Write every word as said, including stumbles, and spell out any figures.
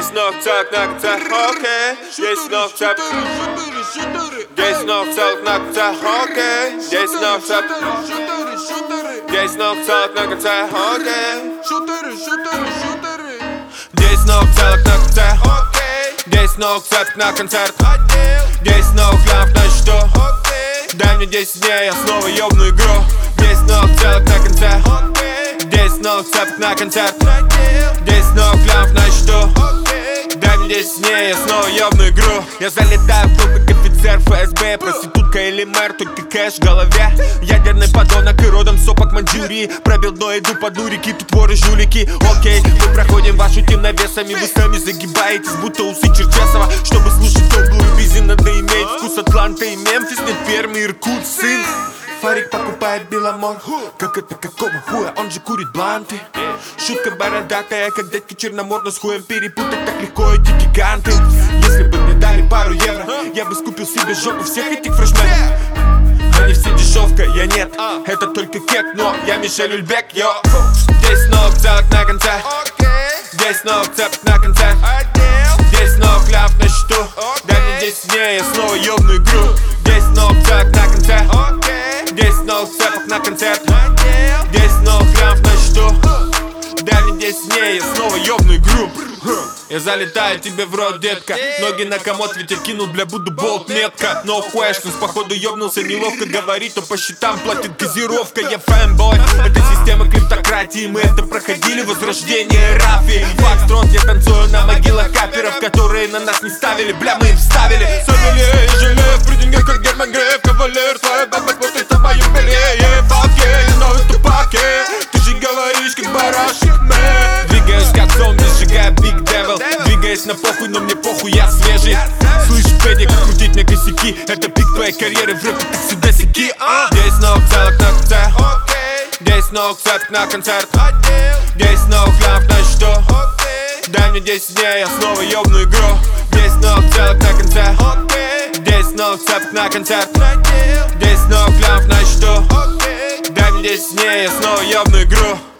Здесь ног целых на концах, окей. Здесь ног целых. Здесь ног целых на концах, окей. Здесь ног целых. Здесь ног целых на концах, окей. Здесь ног целых на концах, окей. Здесь ног целых на концерт. Здесь ног лямов на счету. Дай мне десять дней, я снова ёбну игру. Здесь ног целых на концерт. Здесь ног целых на концерт. Здесь ног лямов на счету. Дай мне десять дней, я снова ёбну игру. Я залетаю в клуб как офицер эф эс бэ. Проститутка или мэр, только кэш в голове. Ядерный подонок и родом сопок Маньчжурии. Пробил дно, иду по дну реки, тут воры жулики. Окей, мы проходим вашу тем навесами. Вы сами загибаетесь, будто усы Черчесова. Чтобы слушать теплую бизи, надо иметь вкус Атланты и Мемфис. Нет Перми, Иркут, сын. Фарик покупает Беломор. Как это, какого хуя, он же курит бланты. Шутка бородатая, как дядька Черномор. Но с хуем перепутать так легко эти гиганты. Если бы мне дали пару евро, я бы скупил себе жопу всех этих фрешменов. Они все дешевка, я нет, это только кек, но я Мишель Ульбек, йо. Здесь ног целых на конце. Здесь ног целых на конце. Здесь ног лямов на счету. Дай мне десять дней, я снова ёбну игру. Здесь ног целых на конце. Здесь ног целых на концерт. Здесь ног лямов на счету. Дай мне десять дней, я снова ёбну игру. Я залетаю тебе в рот, детка. Ноги на комод, ветер кинул, бля, буду болт метка. No questions, походу ёбнулся, неловко говорить, но по счетам платит газировка. Я фэнбой, это система криптократии. Мы это проходили, возрождение Рафи. Фокстрот, я танцую на могилах каперов, которые на нас не ставили, бля, мы им вставили. Сомелье и желе, придингер, как Герман Греф. Кавалер, твоя баба смотрит на моем белее. Факе, я новый тупаке. Ты же говоришь, как барашек, мэн. Двигаюсь как зомби, сжигая Big Devil. Двигаясь на похуй, но мне похуй, я свежий. Слышь, педик, крутить мне косяки. Это пик твоей карьеры в рэпе, так сюда секи. Здесь ног целых на конце. Здесь ног целых на концерт. Здесь ног лямов на счету. Дай мне десять дней, я снова ёбну игру. Здесь ног целых на конце. Здесь ног целых на концерт. Здесь ног лямов на счету. Дай мне десять дней, я снова ёбну игру.